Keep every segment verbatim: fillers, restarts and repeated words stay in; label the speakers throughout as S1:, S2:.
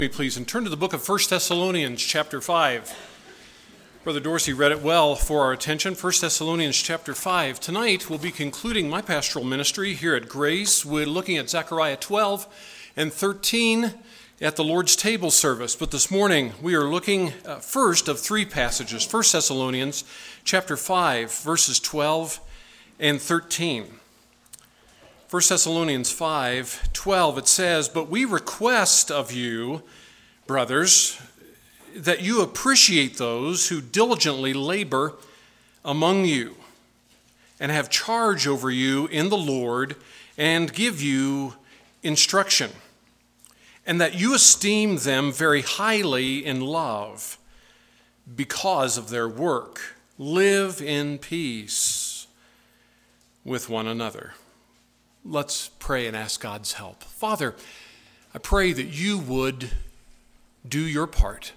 S1: Me please, and turn to the book of First Thessalonians chapter five. Brother Dorsey read it well for our attention. First Thessalonians chapter five. Tonight we'll be concluding my pastoral ministry here at Grace. We're looking at Zechariah twelve and thirteen at the Lord's table service. But this morning we are looking uh, first of three passages. First Thessalonians chapter five, verses twelve and thirteen. First Thessalonians five twelve, it says, "But we request of you, brothers, that you appreciate those who diligently labor among you and have charge over you in the Lord and give you instruction, and that you esteem them very highly in love because of their work. Live in peace with one another." Let's pray and ask God's help. Father, I pray that you would do your part,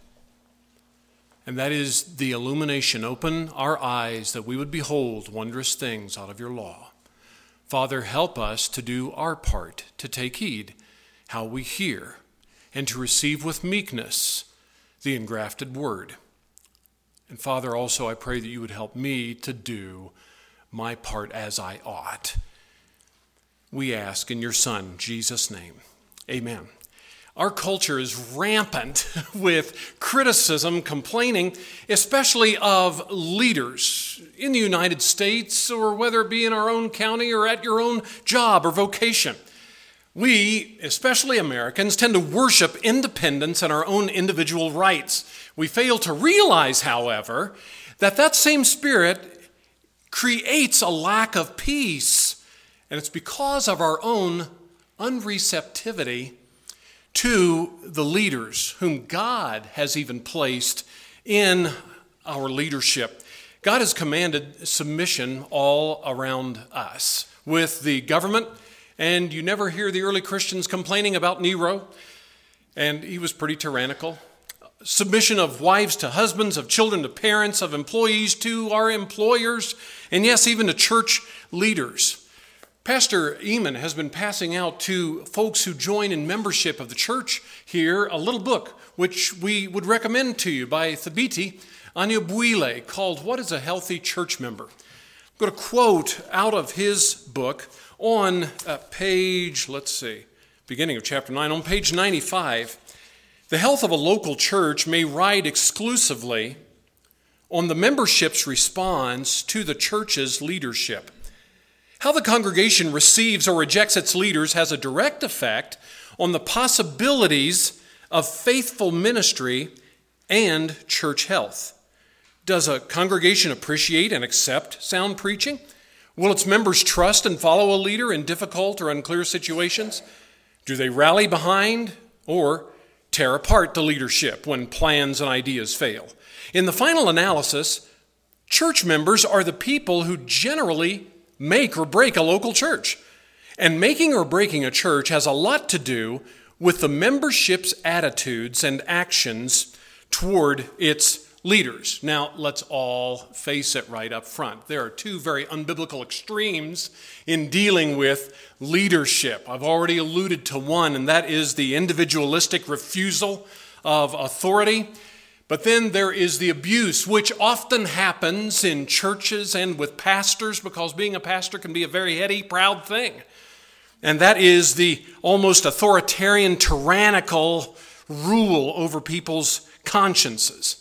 S1: and that is the illumination. Open our eyes that we would behold wondrous things out of your law. Father, help us to do our part, to take heed how we hear, and to receive with meekness the engrafted word. And Father, also I pray that you would help me to do my part as I ought. We ask in your Son, Jesus' name, amen. Our culture is rampant with criticism, complaining, especially of leaders in the United States, or whether it be in our own county or at your own job or vocation. We, especially Americans, tend to worship independence and our own individual rights. We fail to realize, however, that that same spirit creates a lack of peace. And it's because of our own unreceptivity to the leaders whom God has even placed in our leadership. God has commanded submission all around us with the government, and you never hear the early Christians complaining about Nero, and he was pretty tyrannical. Submission of wives to husbands, of children to parents, of employees to our employers, and yes, even to church leaders. Pastor Eamon has been passing out to folks who join in membership of the church here a little book, which we would recommend to you, by Thabiti Anyabwile, called "What is a Healthy Church Member?" I'm going to quote out of his book on uh, page, let's see, beginning of chapter nine, on page ninety-five. "The health of a local church may ride exclusively on the membership's response to the church's leadership. How the congregation receives or rejects its leaders has a direct effect on the possibilities of faithful ministry and church health. Does a congregation appreciate and accept sound preaching? Will its members trust and follow a leader in difficult or unclear situations? Do they rally behind or tear apart the leadership when plans and ideas fail? In the final analysis, church members are the people who generally make or break a local church. And making or breaking a church has a lot to do with the membership's attitudes and actions toward its leaders." Now, let's all face it right up front. There are two very unbiblical extremes in dealing with leadership. I've already alluded to one, and that is the individualistic refusal of authority. But then there is the abuse, which often happens in churches and with pastors, because being a pastor can be a very heady, proud thing. And that is the almost authoritarian, tyrannical rule over people's consciences.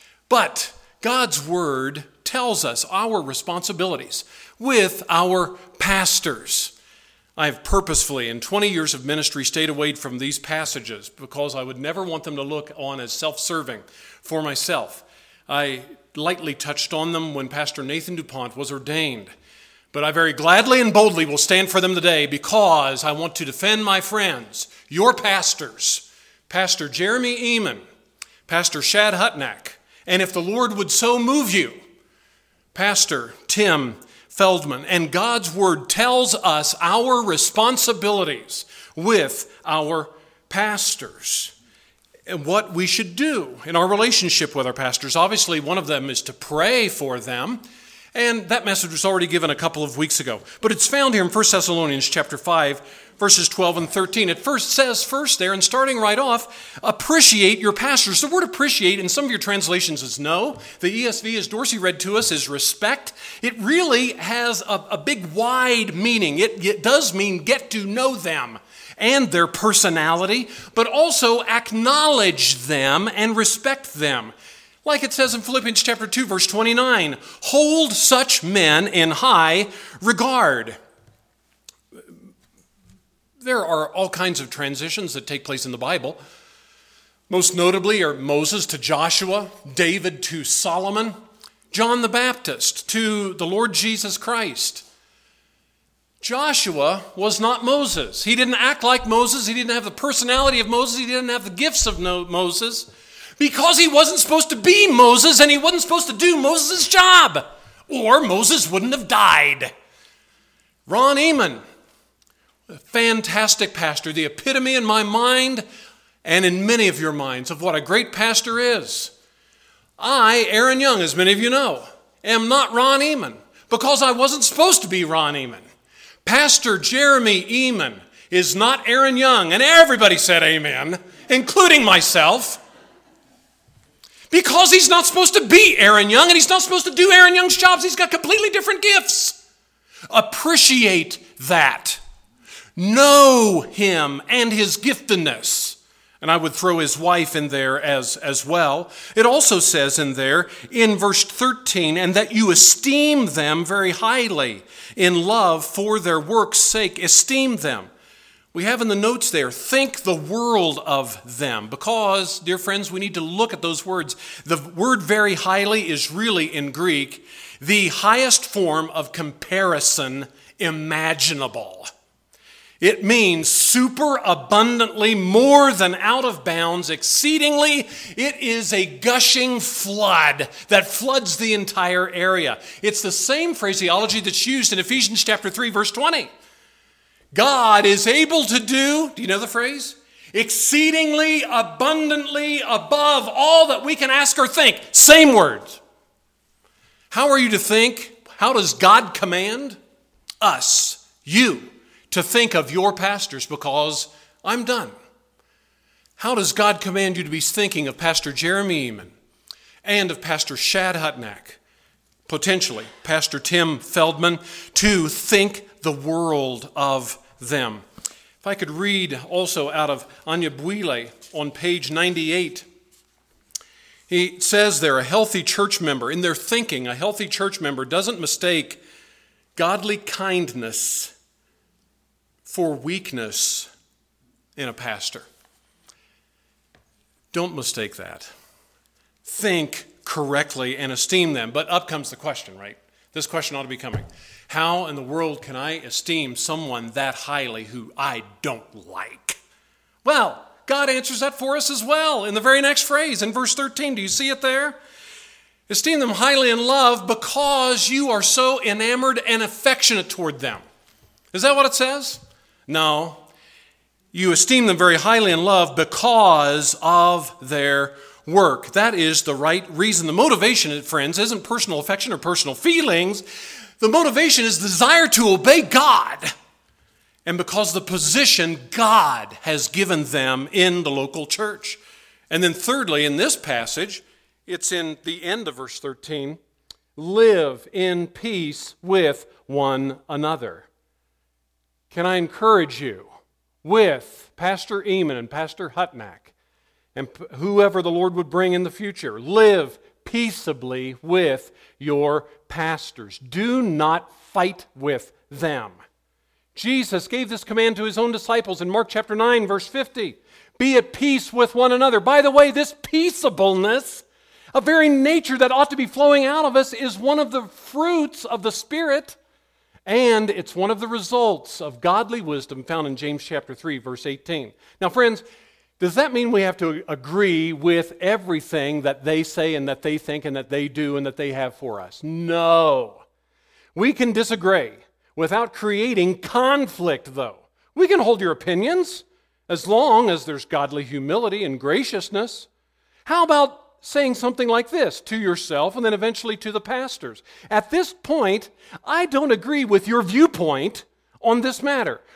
S1: But God's word tells us our responsibilities with our pastors. I have purposefully, in twenty years of ministry, stayed away from these passages because I would never want them to look on as self-serving for myself. I lightly touched on them when Pastor Nathan DuPont was ordained, but I very gladly and boldly will stand for them today because I want to defend my friends, your pastors, Pastor Jeremy Eamon, Pastor Shad Hutnack, and if the Lord would so move you, Pastor Tim Feldman. And God's word tells us our responsibilities with our pastors and what we should do in our relationship with our pastors. Obviously, one of them is to pray for them, and that message was already given a couple of weeks ago. But it's found here in First Thessalonians chapter five, verses twelve and thirteen. It first says first there, and starting right off, appreciate your pastors. The word appreciate in some of your translations is know. The E S V, as Dorsey read to us, is respect. It really has a, a big, wide meaning. It, it does mean get to know them and their personality, but also acknowledge them and respect them. Like it says in Philippians chapter two, verse twenty-nine, hold such men in high regard. There are all kinds of transitions that take place in the Bible. Most notably are Moses to Joshua, David to Solomon, John the Baptist to the Lord Jesus Christ. Joshua was not Moses. He didn't act like Moses. He didn't have the personality of Moses. He didn't have the gifts of Moses because he wasn't supposed to be Moses and he wasn't supposed to do Moses' job, or Moses wouldn't have died. Ron Eman, a fantastic pastor, the epitome in my mind and in many of your minds of what a great pastor is. I, Aaron Young, as many of you know, am not Ron Eman because I wasn't supposed to be Ron Eman. Pastor Jeremy Eman is not Aaron Young, and everybody said amen, including myself, because he's not supposed to be Aaron Young, and he's not supposed to do Aaron Young's jobs. He's got completely different gifts. Appreciate that. Know him and his giftedness. And I would throw his wife in there as, as well. It also says in there, in verse thirteen, and that you esteem them very highly in love for their work's sake. Esteem them. We have in the notes there, think the world of them. Because, dear friends, we need to look at those words. The word very highly is really, in Greek, the highest form of comparison imaginable. It means super abundantly, more than out of bounds, exceedingly. It is a gushing flood that floods the entire area. It's the same phraseology that's used in Ephesians chapter three, verse twenty. God is able to do, do you know the phrase? Exceedingly, abundantly, above all that we can ask or think. Same words. How are you to think? How does God command us, you, to think of your pastors? Because I'm done. How does God command you to be thinking of Pastor Jeremy Eman and of Pastor Shad Hutnack, potentially Pastor Tim Feldman, to think the world of them? If I could read also out of Anyabwile on page ninety-eight. He says there, a healthy church member, in their thinking, a healthy church member doesn't mistake godly kindness for weakness in a pastor. Don't mistake that. Think correctly and esteem them. But up comes the question, right? This question ought to be coming. How in the world can I esteem someone that highly who I don't like? Well, God answers that for us as well in the very next phrase, in verse thirteen. Do you see it there? Esteem them highly in love because you are so enamored and affectionate toward them. Is that what it says? No. You esteem them very highly in love because of their work. That is the right reason. The motivation, friends, isn't personal affection or personal feelings. The motivation is the desire to obey God. And because the position God has given them in the local church. And then thirdly, in this passage, it's in the end of verse thirteen, live in peace with one another. Can I encourage you with Pastor Eman and Pastor Hutnack and whoever the Lord would bring in the future, live peaceably with your pastors. Do not fight with them. Jesus gave this command to his own disciples in Mark chapter nine, verse fifty. Be at peace with one another. By the way, this peaceableness, a very nature that ought to be flowing out of us, is one of the fruits of the Spirit. And it's one of the results of godly wisdom found in James chapter three, verse eighteen. Now, friends, does that mean we have to agree with everything that they say and that they think and that they do and that they have for us? No. We can disagree without creating conflict, though. We can hold your opinions as long as there's godly humility and graciousness. How about saying something like this to yourself and then eventually to the pastors? At this point, I don't agree with your viewpoint on this matter,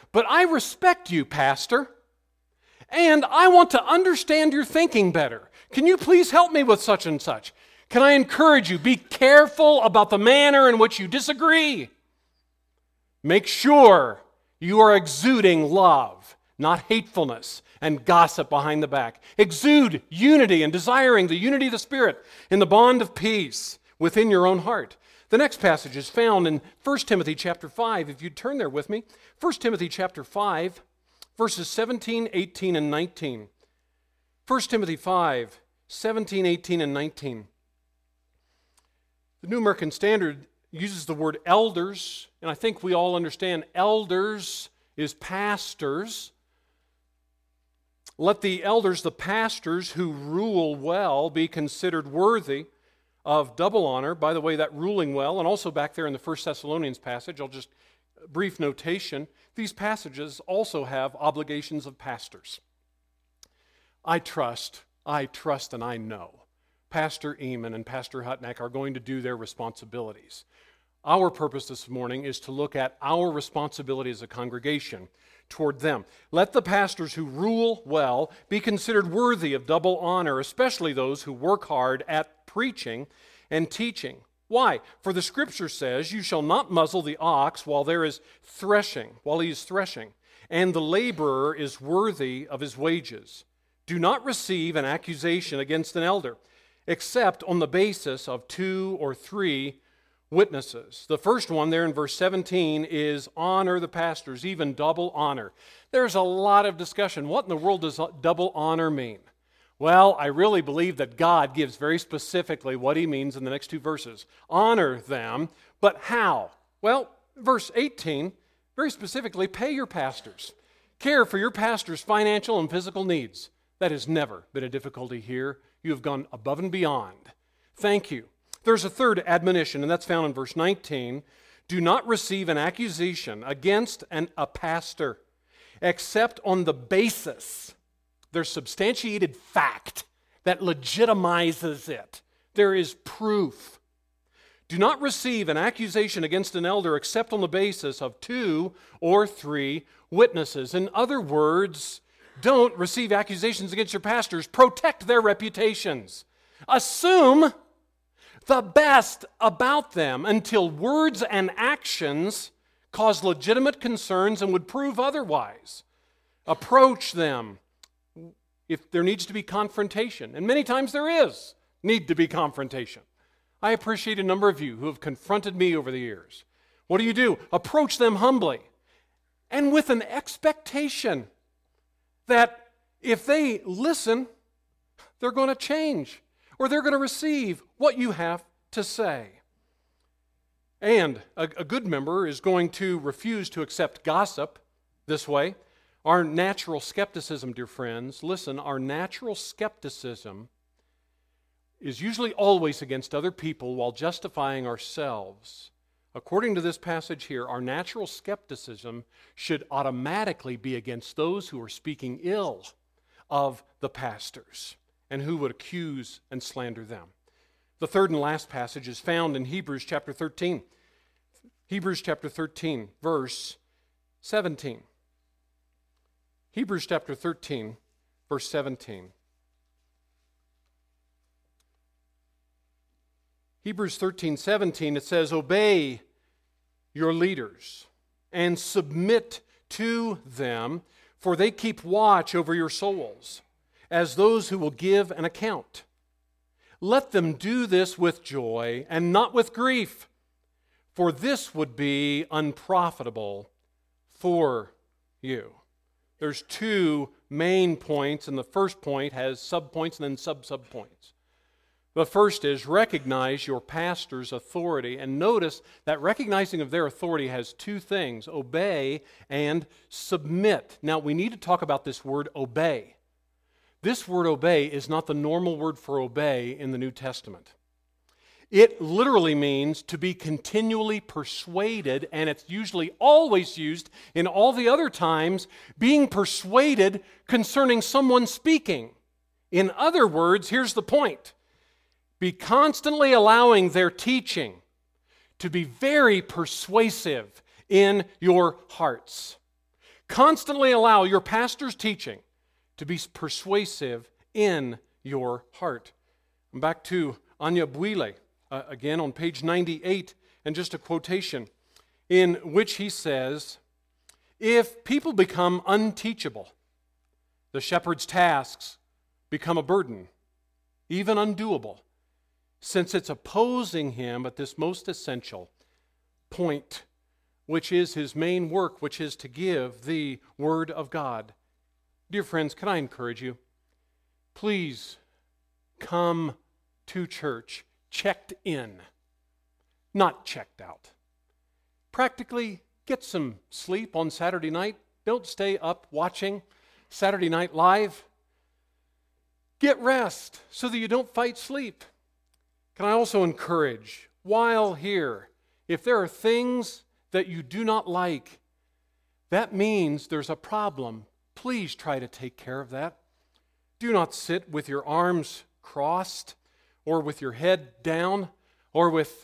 S1: But I respect you, Pastor, and I want to understand your thinking better. Can you please help me with such and such? Can I encourage you? Be careful about the manner in which you disagree. Make sure you are exuding love, not hatefulness and gossip behind the back. Exude unity and desiring the unity of the Spirit in the bond of peace within your own heart. The next passage is found in First Timothy chapter five. If you'd turn there with me. First Timothy chapter five, verses seventeen, eighteen, and nineteen. First Timothy five, seventeen, eighteen, and nineteen. The New American Standard uses the word elders, and I think we all understand elders is pastors. Let the elders, the pastors who rule well, be considered worthy of double honor. By the way, that ruling well, and also back there in the First Thessalonians passage, I'll just, brief notation, these passages also have obligations of pastors. I trust, I trust and I know Pastor Eamon and Pastor Hutnick are going to do their responsibilities. Our purpose this morning is to look at our responsibility as a congregation toward them. Let the pastors who rule well be considered worthy of double honor, especially those who work hard at preaching and teaching. Why? For the Scripture says, "You shall not muzzle the ox while there is threshing, while he is threshing, and the laborer is worthy of his wages. Do not receive an accusation against an elder, except on the basis of two or three witnesses." The first one there in verse seventeen is honor the pastors, even double honor. There's a lot of discussion. What in the world does double honor mean? Well, I really believe that God gives very specifically what he means in the next two verses. Honor them, but how? Well, verse eighteen, very specifically, pay your pastors. Care for your pastors' financial and physical needs. That has never been a difficulty here. You have gone above and beyond. Thank you. There's a third admonition, and that's found in verse nineteen. Do not receive an accusation against an, a pastor, except on the basis, there's substantiated fact that legitimizes it. There is proof. Do not receive an accusation against an elder except on the basis of two or three witnesses. In other words, don't receive accusations against your pastors. Protect their reputations. Assume the best about them until words and actions cause legitimate concerns and would prove otherwise. Approach them if there needs to be confrontation, and many times there is need to be confrontation. I appreciate a number of you who have confronted me over the years. What do you do? Approach them humbly and with an expectation that if they listen, they're going to change or they're going to receive what you have to say. And a, a good member is going to refuse to accept gossip this way. Our natural skepticism, dear friends, listen, our natural skepticism is usually always against other people while justifying ourselves. According to this passage here, our natural skepticism should automatically be against those who are speaking ill of the pastors and who would accuse and slander them. The third and last passage is found in Hebrews chapter thirteen. Hebrews chapter thirteen, verse seventeen. Hebrews chapter thirteen, verse seventeen. Hebrews thirteen, seventeen, it says, "Obey your leaders and submit to them, for they keep watch over your souls, as those who will give an account. Let them do this with joy and not with grief, for this would be unprofitable for you." There's two main points, and the first point has subpoints and then sub-subpoints. The first is recognize your pastor's authority, and notice that recognizing of their authority has two things, obey and submit. Now, we need to talk about this word obey. This word obey is not the normal word for obey in the New Testament. It literally means to be continually persuaded, and it's usually always used in all the other times, being persuaded concerning someone speaking. In other words, here's the point. Be constantly allowing their teaching to be very persuasive in your hearts. Constantly allow your pastor's teaching to be persuasive in your heart. And back to Anya Bwile, uh, again on page ninety-eight, and just a quotation in which he says, if people become unteachable, the shepherd's tasks become a burden, even undoable, since it's opposing him at this most essential point, which is his main work, which is to give the Word of God. Dear friends, can I encourage you? Please come to church checked in, not checked out. Practically, get some sleep on Saturday night. Don't stay up watching Saturday Night Live. Get rest so that you don't fight sleep. Can I also encourage, while here, if there are things that you do not like, that means there's a problem. Please try to take care of that. Do not sit with your arms crossed or with your head down or with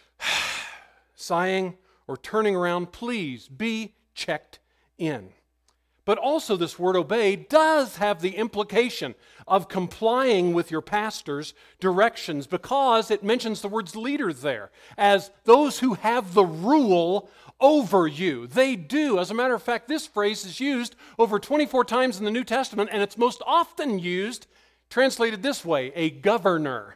S1: sighing or turning around. Please be checked in. But also this word obey does have the implication of complying with your pastor's directions, because it mentions the words leader there as those who have the rule over you. They do. As a matter of fact, this phrase is used over twenty-four times in the New Testament, and it's most often used, translated this way, a governor.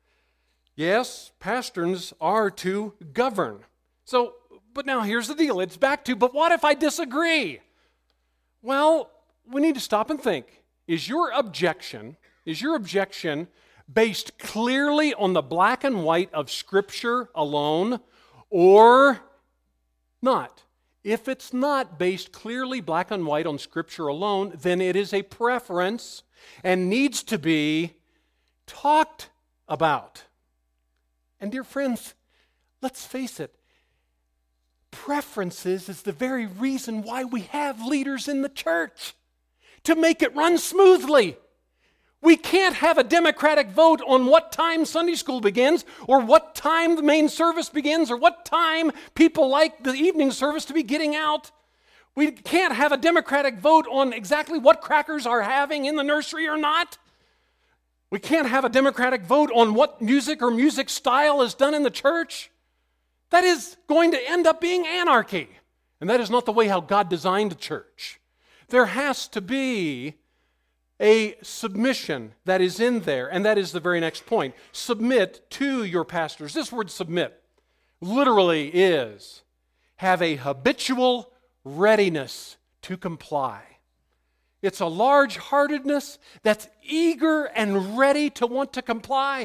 S1: Yes, pastors are to govern. So, but now here's the deal. It's back to, but what if I disagree? Well, we need to stop and think. Is your objection, is your objection based clearly on the black and white of Scripture alone, or not? If it's not based clearly black and white on Scripture alone, then it is a preference and needs to be talked about. And dear friends, let's face it, preferences is the very reason why we have leaders in the church, to make it run smoothly. We can't have a democratic vote on what time Sunday school begins, or what time the main service begins, or what time people like the evening service to be getting out. We can't have a democratic vote on exactly what crackers are having in the nursery or not. We can't have a democratic vote on what music or music style is done in the church. That is going to end up being anarchy. And that is not the way how God designed the church. There has to be a submission that is in there, and that is the very next point. Submit to your pastors. This word submit literally is have a habitual readiness to comply. It's a large-heartedness that's eager and ready to want to comply.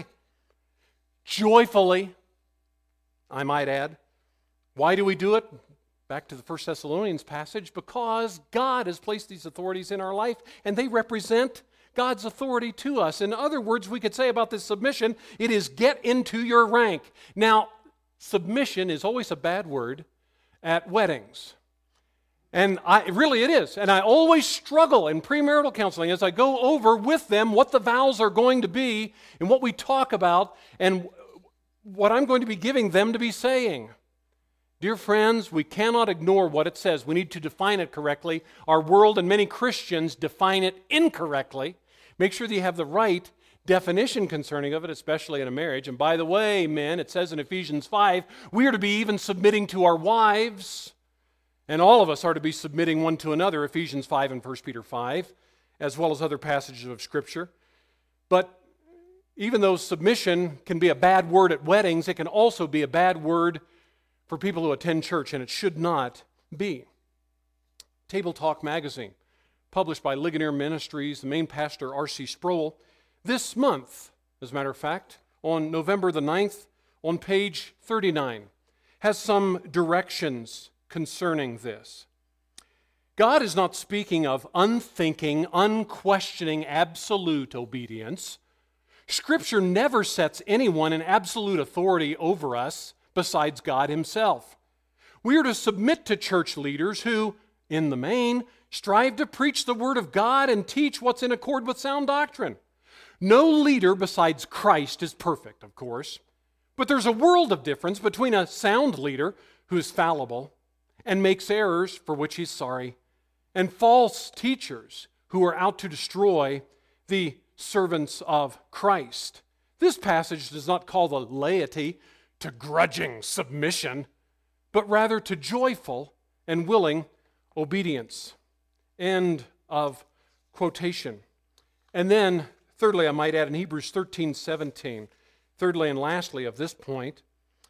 S1: Joyfully, I might add. Why do we do it? Back to the First Thessalonians passage, because God has placed these authorities in our life, and they represent God's authority to us. In other words, we could say about this submission, it is get into your rank. Now, submission is always a bad word at weddings. And I really it is. And I always struggle in premarital counseling as I go over with them what the vows are going to be and what we talk about and what I'm going to be giving them to be saying. Dear friends, we cannot ignore what it says. We need to define it correctly. Our world and many Christians define it incorrectly. Make sure that you have the right definition concerning of it, especially in a marriage. And by the way, men, it says in Ephesians five, we are to be even submitting to our wives. And all of us are to be submitting one to another, Ephesians five and First Peter five, as well as other passages of Scripture. But even though submission can be a bad word at weddings, it can also be a bad word for people who attend church, and it should not be. Table Talk magazine, published by Ligonier Ministries, the main pastor, R C Sproul, this month, as a matter of fact, on November the ninth, on page thirty-nine, has some directions concerning this. God is not speaking of unthinking, unquestioning, absolute obedience. Scripture never sets anyone in absolute authority over us besides God Himself. We are to submit to church leaders who, in the main, strive to preach the Word of God and teach what's in accord with sound doctrine. No leader besides Christ is perfect, of course, but there's a world of difference between a sound leader who is fallible and makes errors for which he's sorry, and false teachers who are out to destroy the servants of Christ. This passage does not call the laity to grudging submission, but rather to joyful and willing obedience. End of quotation. And then, thirdly, I might add in Hebrews thirteen seventeen, thirdly and lastly of this point,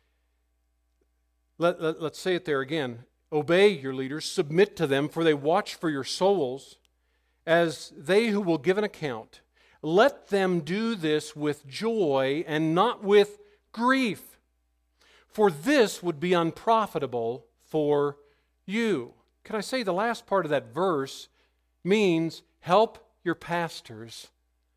S1: let, let, let's say it there again. Obey your leaders, submit to them, for they watch for your souls as they who will give an account. Let them do this with joy and not with grief, for this would be unprofitable for you. Can I say the last part of that verse means help your pastors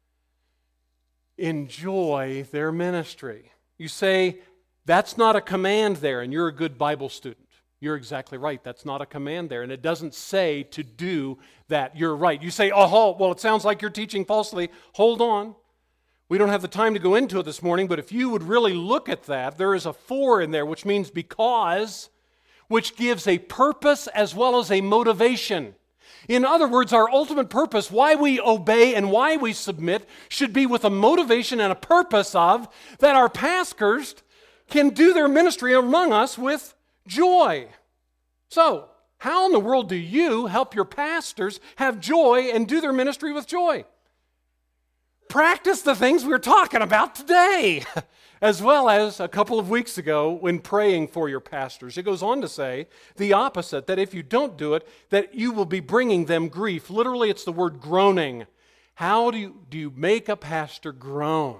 S1: enjoy their ministry. You say, that's not a command there, and you're a good Bible student. You're exactly right. That's not a command there, and it doesn't say to do that. You're right. You say, oh, well, it sounds like you're teaching falsely. Hold on. We don't have the time to go into it this morning, but if you would really look at that, there is a for in there, which means because, which gives a purpose as well as a motivation. In other words, our ultimate purpose, why we obey and why we submit, should be with a motivation and a purpose of that our pastors can do their ministry among us with joy. So, how in the world do you help your pastors have joy and do their ministry with joy? Practice the things we're talking about today, as well as a couple of weeks ago when praying for your pastors. It goes on to say the opposite, that if you don't do it, that you will be bringing them grief. Literally, it's the word groaning. How do you, do you make a pastor groan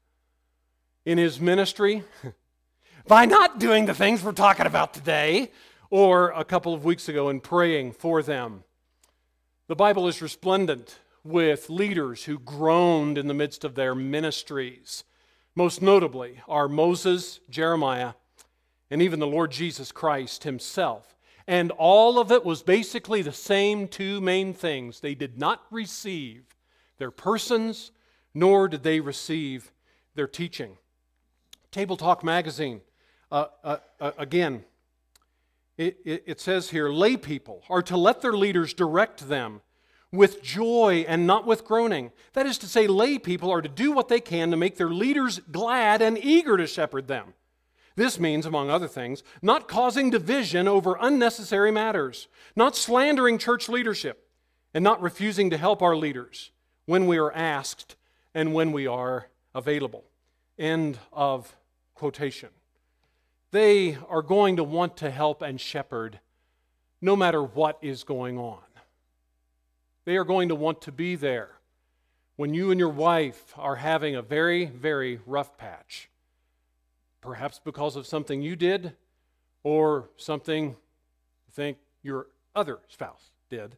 S1: in his ministry? By not doing the things we're talking about today, or a couple of weeks ago in praying for them. The Bible is resplendent with leaders who groaned in the midst of their ministries. Most notably are Moses, Jeremiah, and even the Lord Jesus Christ himself. And all of it was basically the same two main things. They did not receive their persons, nor did they receive their teaching. Table Talk magazine, uh, uh, uh, again, it, it, it says here, lay people are to let their leaders direct them with joy and not with groaning. That is to say, lay people are to do what they can to make their leaders glad and eager to shepherd them. This means, among other things, not causing division over unnecessary matters, not slandering church leadership, and not refusing to help our leaders when we are asked and when we are available. End of quotation. They are going to want to help and shepherd no matter what is going on. They are going to want to be there when you and your wife are having a very, very rough patch. Perhaps because of something you did or something you think your other spouse did.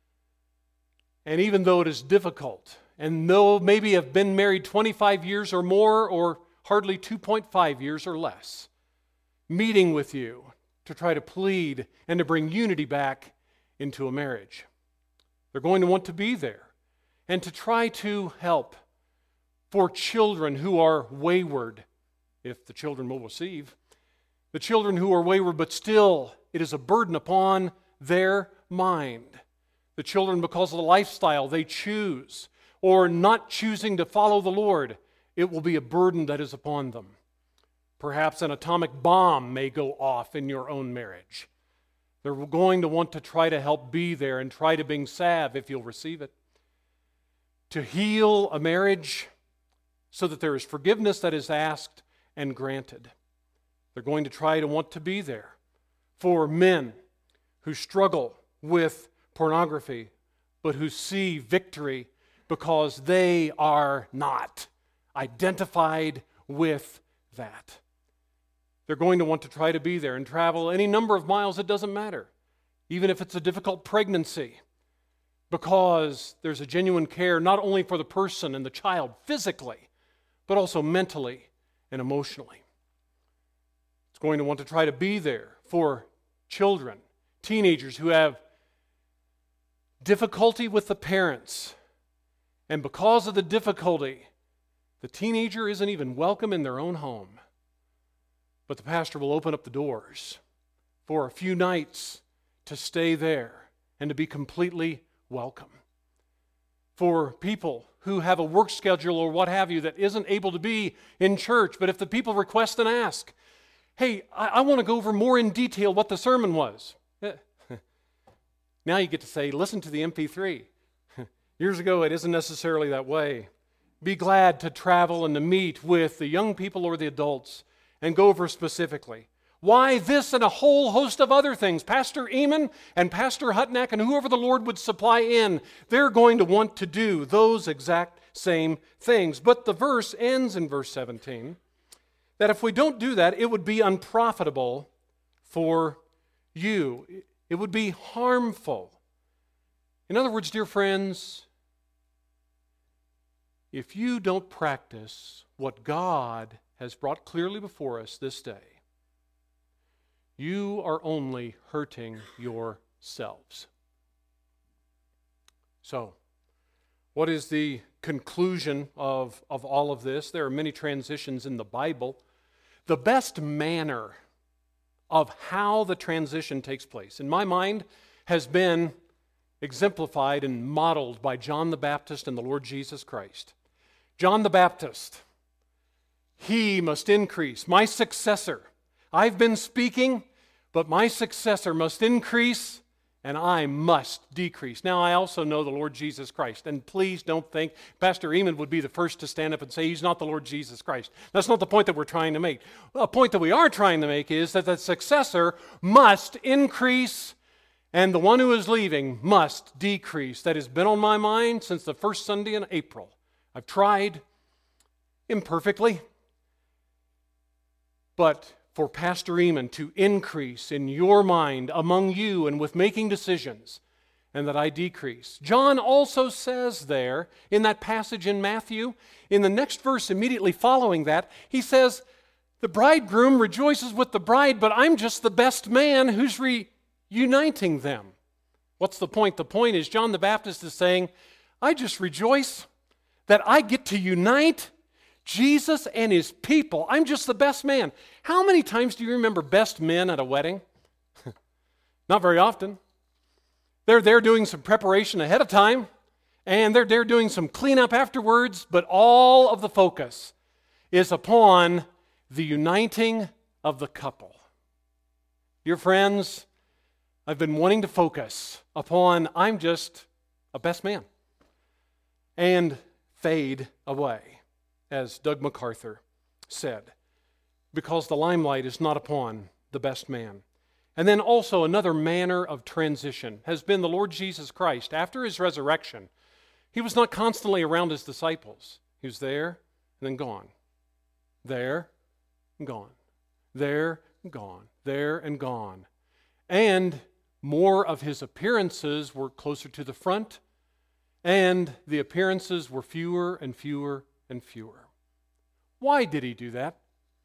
S1: And even though it is difficult, and though maybe have been married twenty-five years or more, or hardly two point five years or less, meeting with you to try to plead and to bring unity back into a marriage. They're going to want to be there and to try to help for children who are wayward, if the children will receive. The children who are wayward, but still it is a burden upon their mind. The children, because of the lifestyle they choose, or not choosing to follow the Lord, it will be a burden that is upon them. Perhaps an atomic bomb may go off in your own marriage. They're going to want to try to help be there and try to bring salve if you'll receive it. To heal a marriage so that there is forgiveness that is asked and granted. They're going to try to want to be there for men who struggle with pornography, but who see victory because they are not identified with that. They're going to want to try to be there and travel any number of miles, it doesn't matter, even if it's a difficult pregnancy, because there's a genuine care not only for the person and the child physically, but also mentally and emotionally. It's going to want to try to be there for children, teenagers who have difficulty with the parents, and because of the difficulty, the teenager isn't even welcome in their own home. But the pastor will open up the doors for a few nights to stay there and to be completely welcome. For people who have a work schedule or what have you that isn't able to be in church, but if the people request and ask, hey, I, I want to go over more in detail what the sermon was. Now you get to say, listen to the M P three. Years ago, it isn't necessarily that way. Be glad to travel and to meet with the young people or the adults and go over specifically. Why this and a whole host of other things? Pastor Eamon and Pastor Hutnack and whoever the Lord would supply in, they're going to want to do those exact same things. But the verse ends in verse seventeen, that if we don't do that, it would be unprofitable for you. It would be harmful. In other words, dear friends, if you don't practice what God has brought clearly before us this day, you are only hurting yourselves. So, what is the conclusion of, of all of this? There are many transitions in the Bible. The best manner of how the transition takes place, in my mind, has been exemplified and modeled by John the Baptist and the Lord Jesus Christ. John the Baptist, he must increase. My successor, I've been speaking, but my successor must increase and I must decrease. Now, I also know the Lord Jesus Christ, and please don't think Pastor Eamon would be the first to stand up and say he's not the Lord Jesus Christ. That's not the point that we're trying to make. A point that we are trying to make is that the successor must increase and the one who is leaving must decrease. That has been on my mind since the first Sunday in April. I've tried imperfectly, but for Pastor Eamon to increase in your mind among you and with making decisions, and that I decrease. John also says there in that passage in Matthew, in the next verse immediately following that, he says, the bridegroom rejoices with the bride, but I'm just the best man who's reuniting them. What's the point? The point is John the Baptist is saying, I just rejoice that I get to unite Jesus and his people. I'm just the best man. How many times do you remember best men at a wedding? Not very often. They're there doing some preparation ahead of time, and they're there doing some cleanup afterwards, but all of the focus is upon the uniting of the couple. Dear friends, I've been wanting to focus upon I'm just a best man and fade away, as Doug MacArthur said, because the limelight is not upon the best man. And then also another manner of transition has been the Lord Jesus Christ. After his resurrection, he was not constantly around his disciples. He was there and then gone. There and gone. There and gone. There and gone. And more of his appearances were closer to the front, and the appearances were fewer and fewer and fewer. Why did he do that?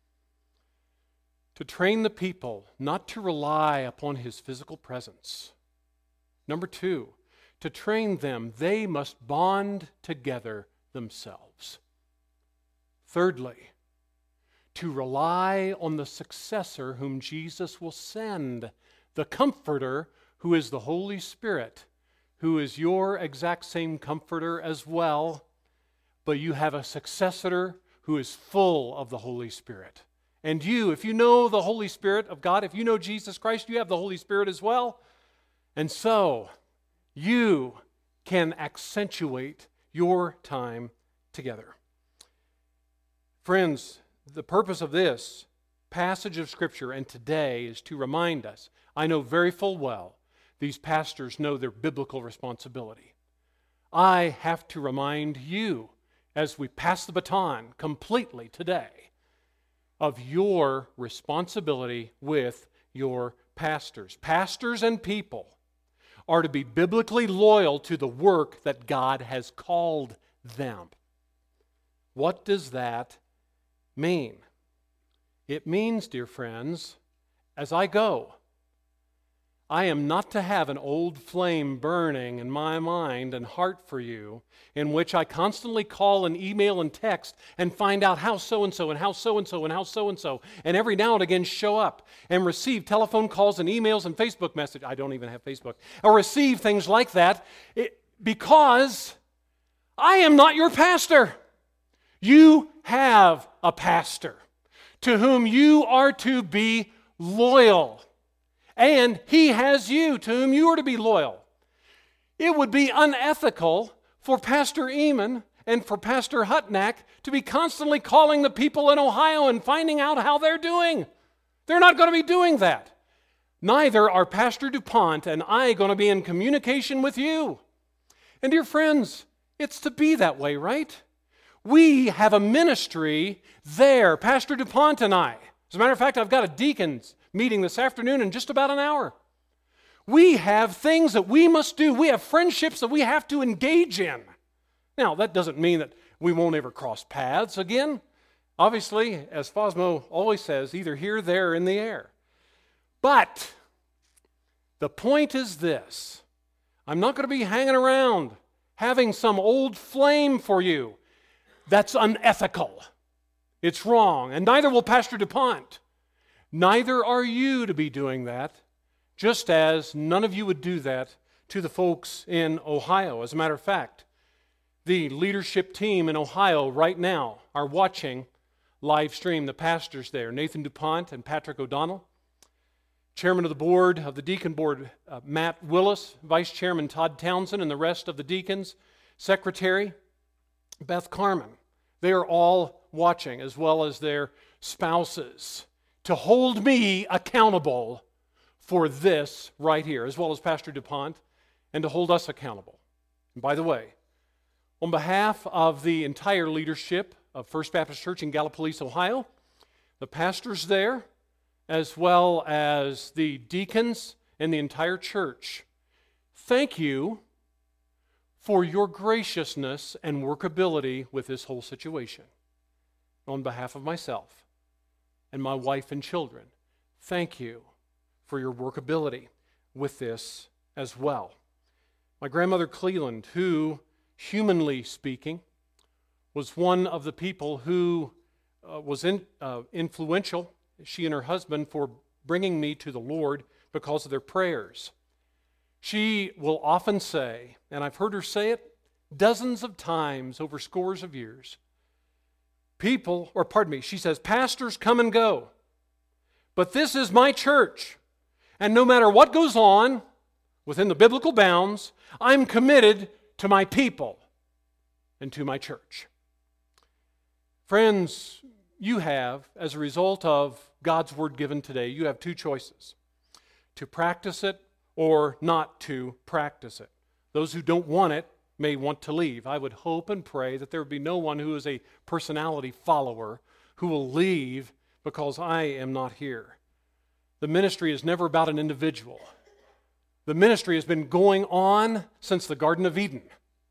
S1: To train the people not to rely upon his physical presence. Number two, to train them they must bond together themselves. Thirdly, to rely on the successor whom Jesus will send, the Comforter who is the Holy Spirit, who is your exact same Comforter as well, but you have a successor who is full of the Holy Spirit. And you, if you know the Holy Spirit of God, if you know Jesus Christ, you have the Holy Spirit as well. And so, you can accentuate your time together. Friends, the purpose of this passage of Scripture and today is to remind us, I know very full well, these pastors know their biblical responsibility. I have to remind you, as we pass the baton completely today, of your responsibility with your pastors. Pastors and people are to be biblically loyal to the work that God has called them. What does that mean? It means, dear friends, as I go, I am not to have an old flame burning in my mind and heart for you, in which I constantly call and email and text and find out how so-and-so and how so-and-so and how so-and-so, and every now and again show up and receive telephone calls and emails and Facebook messages. I don't even have Facebook. Or receive things like that it, because I am not your pastor. You have a pastor to whom you are to be loyal. And he has you, to whom you are to be loyal. It would be unethical for Pastor Eamon and for Pastor Hutnack to be constantly calling the people in Ohio and finding out how they're doing. They're not going to be doing that. Neither are Pastor DuPont and I going to be in communication with you. And dear friends, it's to be that way, right? We have a ministry there, Pastor DuPont and I. As a matter of fact, I've got a deacons meeting this afternoon in just about an hour. We have things that we must do. We have friendships that we have to engage in. Now, that doesn't mean that we won't ever cross paths again. Obviously, as Fosmo always says, either here, there, or in the air. But the point is this. I'm not going to be hanging around having some old flame for you. That's unethical. It's wrong. And neither will Pastor DuPont. Neither are you to be doing that, just as none of you would do that to the folks in Ohio. As a matter of fact, the leadership team in Ohio right now are watching live stream. The pastors there, Nathan DuPont and Patrick O'Donnell. Chairman of the board of the deacon board, uh, Matt Willis. Vice Chairman Todd Townsend and the rest of the deacons. Secretary Beth Carmen. They are all watching, as well as their spouses, to hold me accountable for this right here, as well as Pastor DuPont, and to hold us accountable. And by the way, on behalf of the entire leadership of First Baptist Church in Gallipolis, Ohio, the pastors there, as well as the deacons and the entire church, thank you for your graciousness and workability with this whole situation. On behalf of myself and my wife and children, thank you for your workability with this as well. My grandmother Cleland, who, humanly speaking, was one of the people who uh, was in, uh, influential, she and her husband, for bringing me to the Lord because of their prayers. She will often say, and I've heard her say it dozens of times over scores of years, people, or pardon me, she says, pastors come and go, but this is my church, and no matter what goes on within the biblical bounds, I'm committed to my people and to my church. Friends, you have, as a result of God's word given today, you have two choices: to practice it or not to practice it. Those who don't want it may want to leave. I would hope and pray that there would be no one who is a personality follower who will leave because I am not here. The ministry is never about an individual. The ministry has been going on since the Garden of Eden.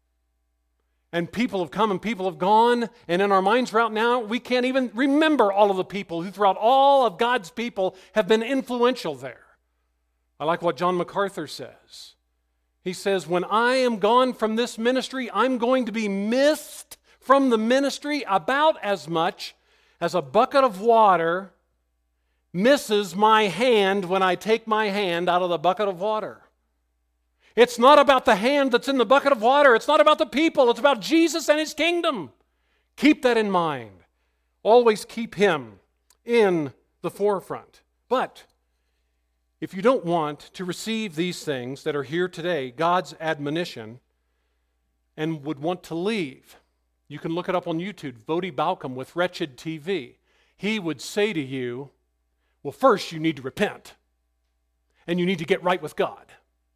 S1: And people have come and people have gone, and in our minds right now, we can't even remember all of the people who throughout all of God's people have been influential there. I like what John MacArthur says. He says, when I am gone from this ministry, I'm going to be missed from the ministry about as much as a bucket of water misses my hand when I take my hand out of the bucket of water. It's not about the hand that's in the bucket of water. It's not about the people. It's about Jesus and His kingdom. Keep that in mind. Always keep Him in the forefront. But if you don't want to receive these things that are here today, God's admonition, and would want to leave, you can look it up on YouTube, Vodi Balcom with Wretched T V. He would say to you, well, first you need to repent, and you need to get right with God.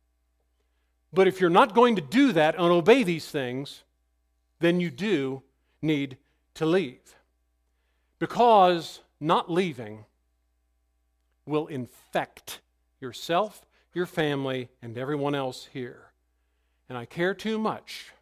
S1: But if you're not going to do that and obey these things, then you do need to leave. Because not leaving will infect yourself, your family, and everyone else here. And I care too much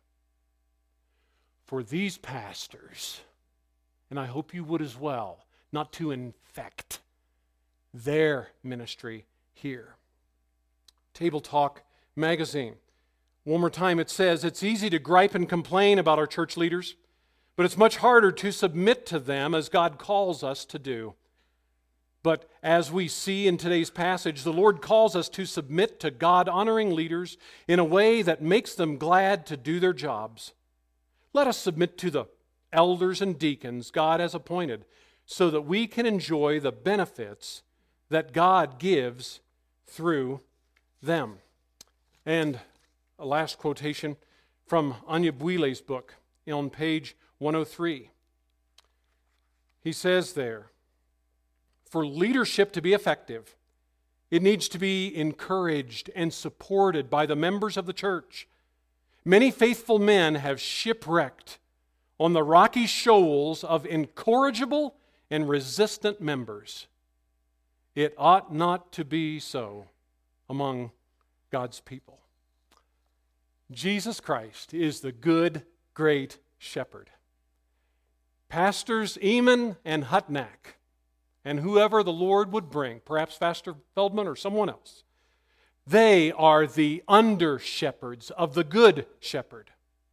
S1: for these pastors, and I hope you would as well, not to infect their ministry here. Table Talk magazine. One more time, it says, it's easy to gripe and complain about our church leaders, but it's much harder to submit to them as God calls us to do. But as we see in today's passage, the Lord calls us to submit to God-honoring leaders in a way that makes them glad to do their jobs. Let us submit to the elders and deacons God has appointed so that we can enjoy the benefits that God gives through them. And a last quotation from Anya Buile's book on page one oh three. He says there, for leadership to be effective, it needs to be encouraged and supported by the members of the church. Many faithful men have shipwrecked on the rocky shoals of incorrigible and resistant members. It ought not to be so among God's people. Jesus Christ is the good, great shepherd. Pastors Eamon and Hutnack, and whoever the Lord would bring, perhaps Pastor Feldman or someone else, they are the under-shepherds of the good shepherd.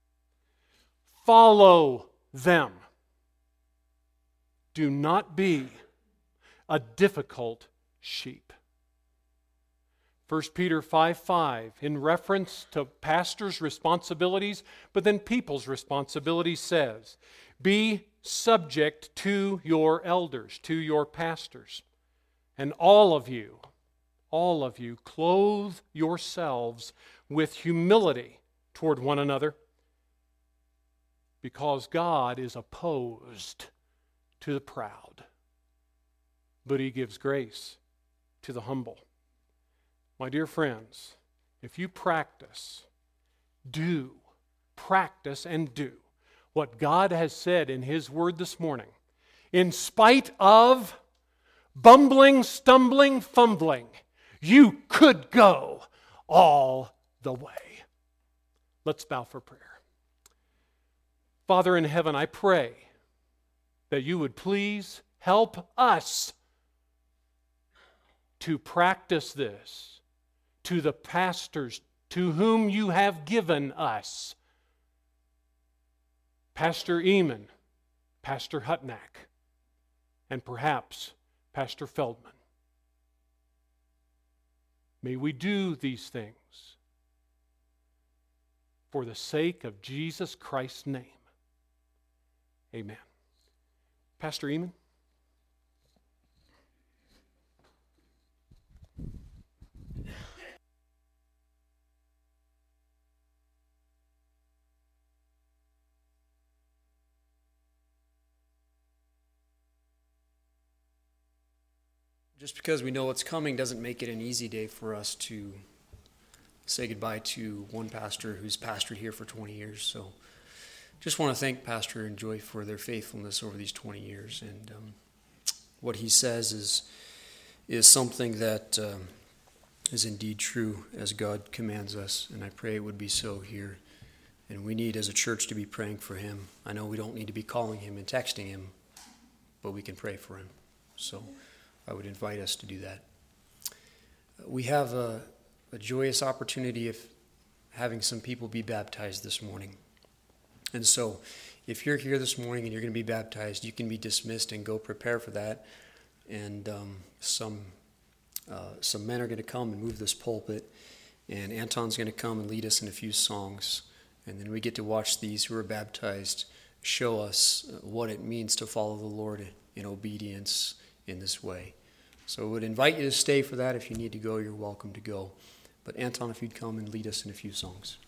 S1: Follow them. Do not be a difficult sheep. First Peter five five, in reference to pastors' responsibilities, but then people's responsibilities, says, be subject to your elders, to your pastors. And all of you, all of you, clothe yourselves with humility toward one another, because God is opposed to the proud, but He gives grace to the humble. My dear friends, if you practice, do, practice and do what God has said in His Word this morning, in spite of bumbling, stumbling, fumbling, you could go all the way. Let's bow for prayer. Father in heaven, I pray that you would please help us to practice this to the pastors to whom you have given us. Pastor Eamon, Pastor Hutnack, and perhaps Pastor Feldman. May we do these things for the sake of Jesus Christ's name. Amen. Pastor Eamon?
S2: Just because we know what's coming doesn't make it an easy day for us to say goodbye to one pastor who's pastored here for twenty years. So just want to thank Pastor and Joy for their faithfulness over these twenty years. And um, what he says is is something that um, is indeed true as God commands us. And I pray it would be so here. And we need as a church to be praying for him. I know we don't need to be calling him and texting him, but we can pray for him. So I would invite us to do that. We have a, a joyous opportunity of having some people be baptized this morning. And so if you're here this morning and you're going to be baptized, you can be dismissed and go prepare for that. And um, some uh, some men are going to come and move this pulpit, and Anton's going to come and lead us in a few songs. And then we get to watch these who are baptized show us what it means to follow the Lord in obedience in this way. So I would invite you to stay for that. If you need to go, you're welcome to go. But Anton, if you'd come and lead us in a few songs.